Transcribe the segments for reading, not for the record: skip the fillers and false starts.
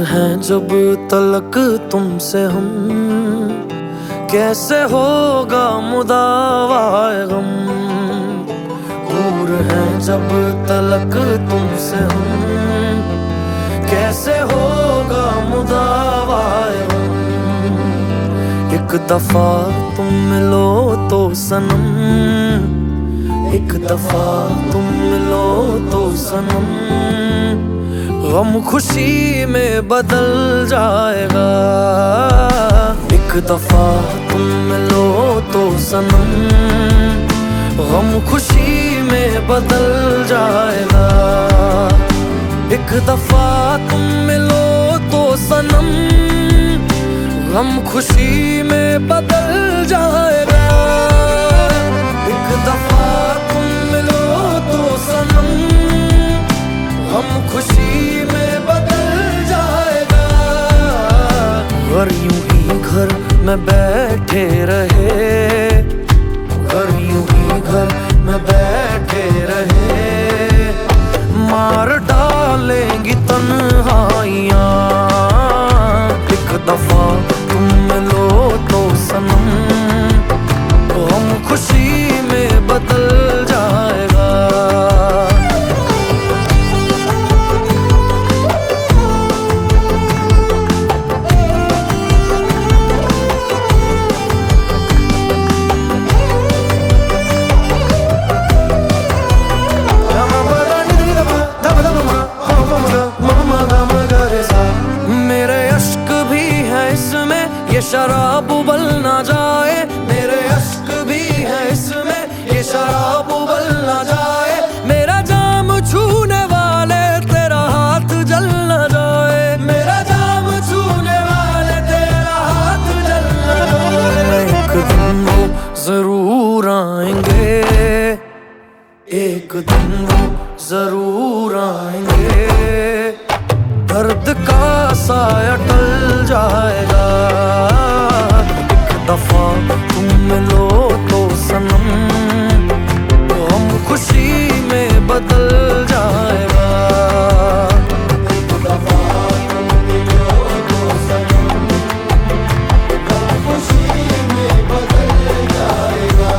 हैं जब तलक तुमसे हम, कैसे होगा मुदावाए गम। दूर हैं जब तलक तुमसे हम, कैसे होगा मुदावाए गम। एक दफा तुम मिलो तो सनम, एक दफा तुम मिलो तो सनम, गम खुशी में बदल जाएगा। एक दफा तुम मिलो तो सनम, गम खुशी में बदल जाएगा। एक दफा तुम मिलो तो सनम, गम खुशी में बदल जाएगा। एक दफा तुम मिलो तो सनम, गम खुशी में बदल जाएगा। घर यूं ही घर में बैठे रहे, घर यूं ही घर में बैठे रहे, मार डालेंगी तन्हाइयाँ। एक दफा तुम मिलो तो सनम, गम खुशी में बदल जाएगा। मेरे अश्क भी है इसमें, ये शराब उबल ना जाए। मेरे अश्क भी है इसमें, ये शराब उबल ना जाए। मेरा जाम छूने वाले तेरा हाथ जल ना जाए। मेरा जाम छूने वाले तेरा हाथ जल ना जाए। एक दिन वो जरूर आएंगे, एक दिन वो जरूर आएंगे, दर्द का साया टल जाएगा। एक दफा तुम मिलो तो सनम, गम खुशी में बदल जाएगा। एक दफा तुम मिलो तो सनम, गम खुशी में बदल जाएगा।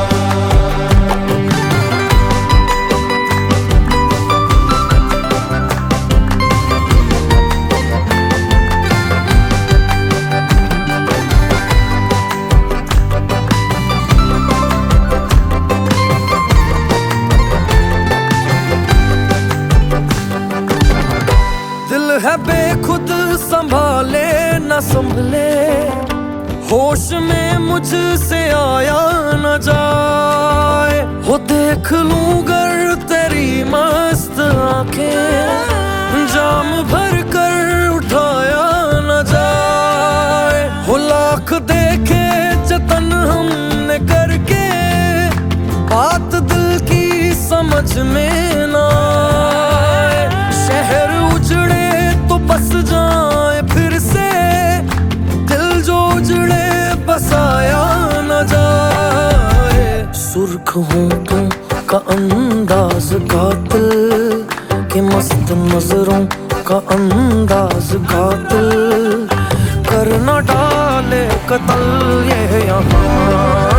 है बेखुद संभाले न संभले, होश में मुझसे आया न जाए। हो देख लूं गर तेरी मस्त आंखें, जाम भर कर उठाया न जाए। हो लाख देखे जतन हमने करके, बात दिल की समझ में ना आए। शहर उजड़े तो बस जाए फिर से, दिल जो उजड़े बसाया न जाए। सुर्ख होंठों का अंदाज कातिल, के मस्त नजरों का अंदाज कातिल, कर न डाले कत्ल ये यहाँ।